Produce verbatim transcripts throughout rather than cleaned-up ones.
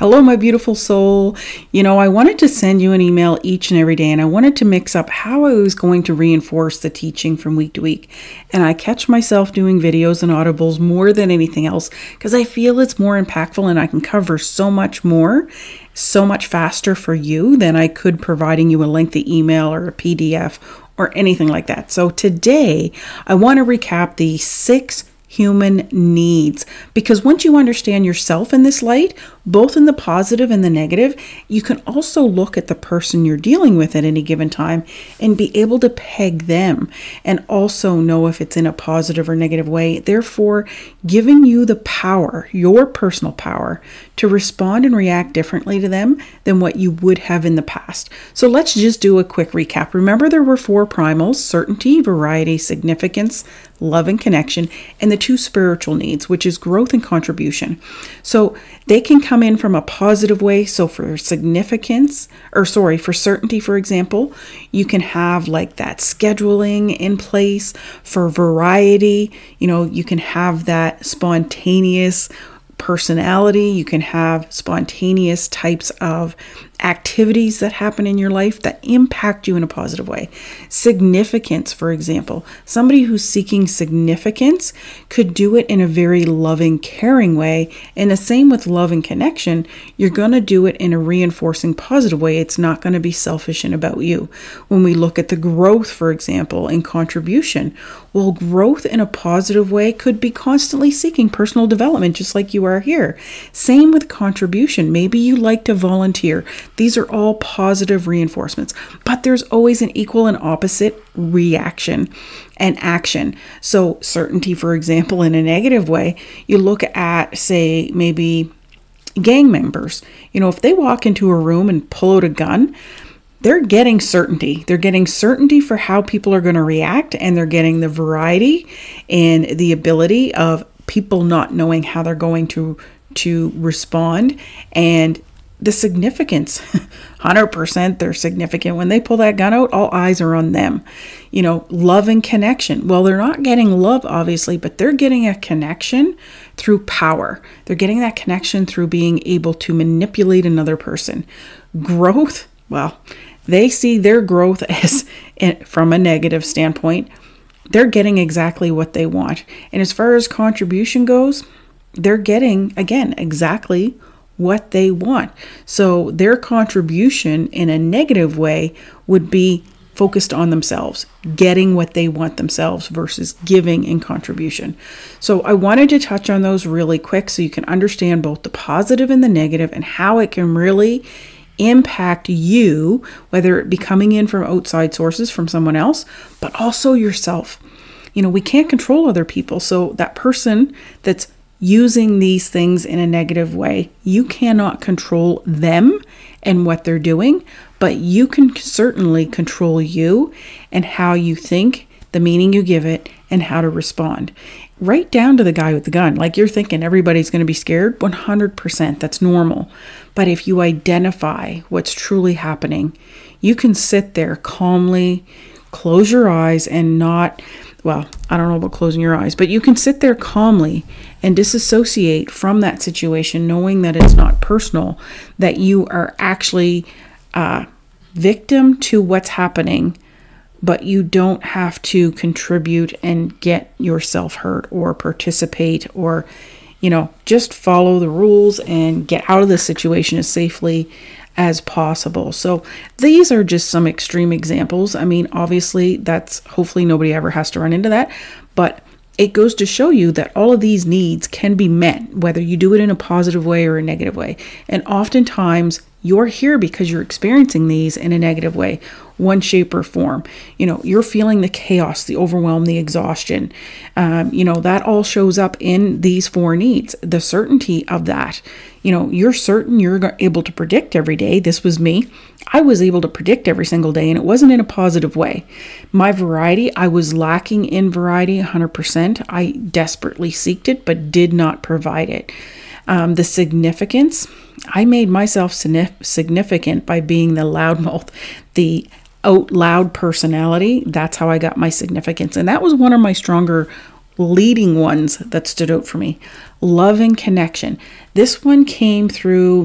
Hello, my beautiful soul. You know, I wanted to send you an email each and every day, and I wanted to mix up how I was going to reinforce the teaching from week to week. And I catch myself doing videos and audibles more than anything else because I feel it's more impactful and I can cover so much more, so much faster for you than I could providing you a lengthy email or a P D F or anything like that. So today, I want to recap the six human needs, because once you understand yourself in this light, both in the positive and the negative, you can also look at the person you're dealing with at any given time and be able to peg them and also know if it's in a positive or negative way, therefore giving you the power, your personal power, to respond and react differently to them than what you would have in the past. So let's just do a quick recap. Remember, there were four primals: certainty, variety, significance, love and connection, and the two spiritual needs, which is growth and contribution. So they can come in from a positive way. So for significance, or sorry, for certainty, for example, you can have like that scheduling in place. For variety, you know, you can have that spontaneous personality. You can have spontaneous types of activities that happen in your life that impact you in a positive way. Significance, for example, somebody who's seeking significance could do it in a very loving, caring way. And the same with love and connection, you're going to do it in a reinforcing, positive way. It's not going to be selfish and about you. When we look at the growth, for example, and contribution, well, growth in a positive way could be constantly seeking personal development, just like you are here. Same with contribution. Maybe you like to volunteer. These are all positive reinforcements, but there's always an equal and opposite reaction and action. So certainty, for example, in a negative way, you look at, say, maybe gang members. You know, if they walk into a room and pull out a gun, they're getting certainty. They're getting certainty for how people are going to react, and they're getting the variety and the ability of people not knowing how they're going to to respond, and the significance. one hundred percent they're significant. When they pull that gun out, all eyes are on them. You know, love and connection. Well, they're not getting love, obviously, but they're getting a connection through power. They're getting that connection through being able to manipulate another person. Growth, well, they see their growth as, from a negative standpoint, they're getting exactly what they want. And as far as contribution goes, they're getting, again, exactly what they want. So their contribution in a negative way would be focused on themselves, getting what they want themselves versus giving in contribution. So I wanted to touch on those really quick so you can understand both the positive and the negative and how it can really impact you, whether it be coming in from outside sources from someone else, but also yourself. You know, we can't control other people. So that person that's using these things in a negative way, you cannot control them and what they're doing, but you can certainly control you and how you think, the meaning you give it, and how to respond. Right down to the guy with the gun. Like, you're thinking everybody's going to be scared. one hundred percent, that's normal. But if you identify what's truly happening, you can sit there calmly, close your eyes and not, well, I don't know about closing your eyes, but you can sit there calmly and disassociate from that situation, knowing that it's not personal, that you are actually a victim to what's happening, but you don't have to contribute and get yourself hurt or participate or, you know, just follow the rules and get out of the situation as safely as possible. So these are just some extreme examples. I mean, obviously that's, hopefully nobody ever has to run into that, but it goes to show you that all of these needs can be met, whether you do it in a positive way or a negative way. And oftentimes you're here because you're experiencing these in a negative way, one shape or form. You know, you're feeling the chaos, the overwhelm, the exhaustion. Um, you know, that all shows up in these four needs. The certainty of that, you know, you're certain you're able to predict every day. This was me. I was able to predict every single day, and it wasn't in a positive way. My variety, I was lacking in variety one hundred percent. I desperately sought it, but did not provide it. Um, the significance, I made myself significant by being the loudmouth, the out loud personality. That's how I got my significance. And that was one of my stronger leading ones that stood out for me. Love and connection. This one came through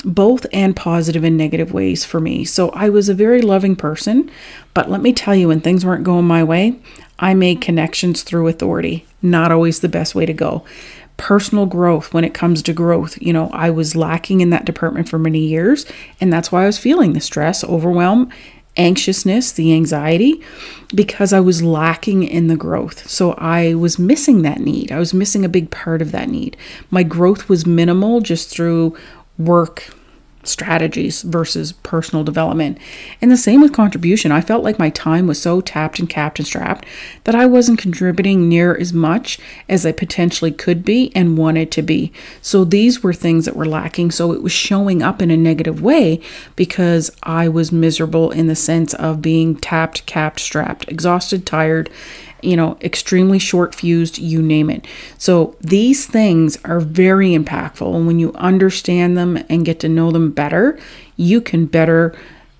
both and positive and negative ways for me. So I was a very loving person, but let me tell you, when things weren't going my way, I made connections through authority. Not always the best way to go. Personal growth, when it comes to growth, you know, I was lacking in that department for many years, and that's why I was feeling the stress, overwhelm, anxiousness, the anxiety, because I was lacking in the growth. So I was missing that need. I was missing a big part of that need. My growth was minimal just through work strategies versus personal development. And the same with contribution. I felt like my time was so tapped and capped and strapped that I wasn't contributing near as much as I potentially could be and wanted to be. So these were things that were lacking. So it was showing up in a negative way because I was miserable in the sense of being tapped, capped, strapped, exhausted, tired, you know, extremely short fused, you name it. So these things are very impactful. And when you understand them and get to know them better, you can better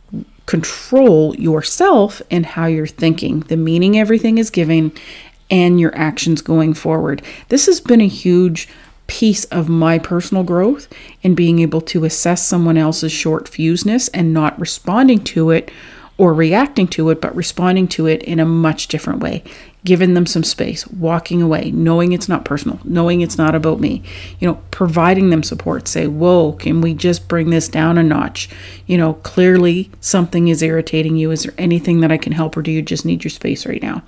control yourself and how you're thinking, the meaning everything is giving, and your actions going forward. This has been a huge piece of my personal growth in being able to assess someone else's short fusedness and not responding to it or reacting to it, but responding to it in a much different way. Giving them some space, walking away, knowing it's not personal, knowing it's not about me, you know, providing them support. Say, whoa, can we just bring this down a notch? You know, clearly something is irritating you. Is there anything that I can help, or do you just need your space right now?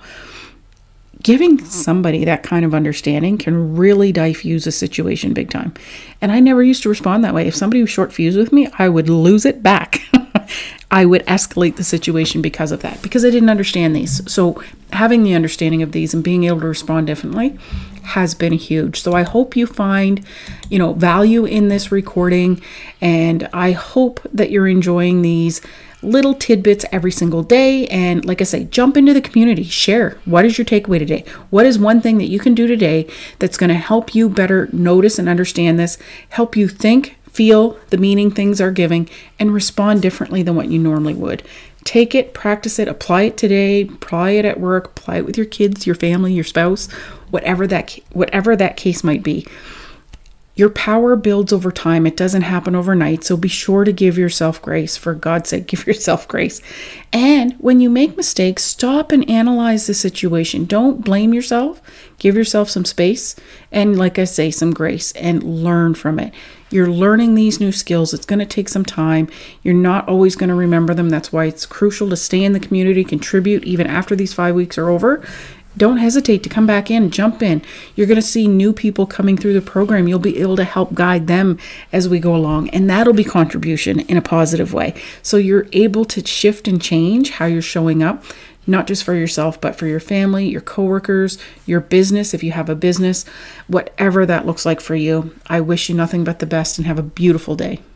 Giving somebody that kind of understanding can really diffuse a situation big time. And I never used to respond that way. If somebody was short fused with me, I would lose it back. I would escalate the situation because of that, because I didn't understand these. So having the understanding of these and being able to respond differently has been huge. So I hope you find, you know, value in this recording, and I hope that you're enjoying these little tidbits every single day. And like I say, jump into the community, share. What is your takeaway today? What is one thing that you can do today that's going to help you better notice and understand this, help you think, feel the meaning things are giving, and respond differently than what you normally would. Take it, practice it, apply it today, apply it at work, apply it with your kids, your family, your spouse, whatever that whatever that case might be. Your power builds over time. It doesn't happen overnight. So be sure to give yourself grace. For God's sake, give yourself grace. And when you make mistakes, stop and analyze the situation. Don't blame yourself. Give yourself some space. And like I say, some grace, and learn from it. You're learning these new skills. It's going to take some time. You're not always going to remember them. That's why it's crucial to stay in the community, contribute even after these five weeks are over. Don't hesitate to come back in, jump in. You're going to see new people coming through the program. You'll be able to help guide them as we go along, and that'll be contribution in a positive way. So you're able to shift and change how you're showing up, not just for yourself, but for your family, your coworkers, your business, if you have a business, whatever that looks like for you. I wish you nothing but the best and have a beautiful day.